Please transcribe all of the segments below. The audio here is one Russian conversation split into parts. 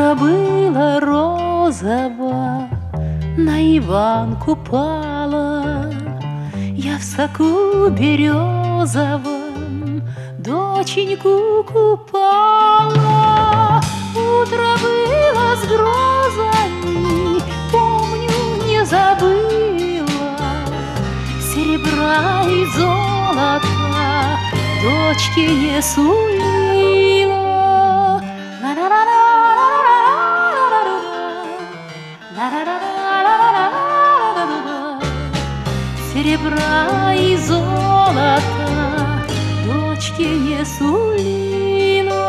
Утро было розово, на Иванку пала. Я в соку березовом доченьку купала. Утро было с грозами, помню, не забыла. Серебра и золота дочке не сулила. Серебра и золота дочке не сулила.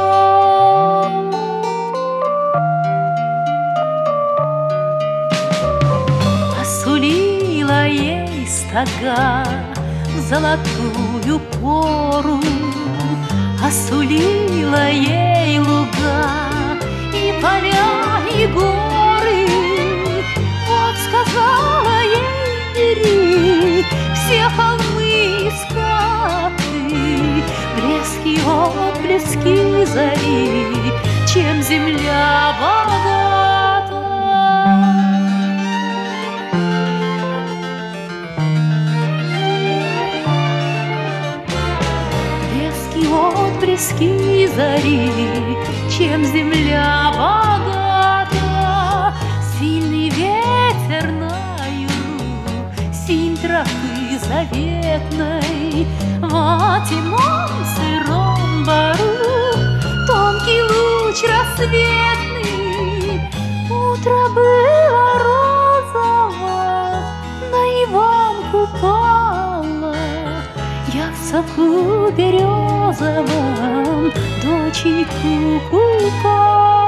А сулила ей стога в золотую пору, а сулила ей луга и поля, и горы. Вот сказала ей: бери все холмы и скаты, блески и отблески зари, чем земля богата. Блески и отблески зари, чем земля богата. Сильный ветер на синь травы заветной, во тьмом сыром бору тонкий луч рассветный. Утро было розово, на Иванку пала. Я в соку березовом доченьку купала.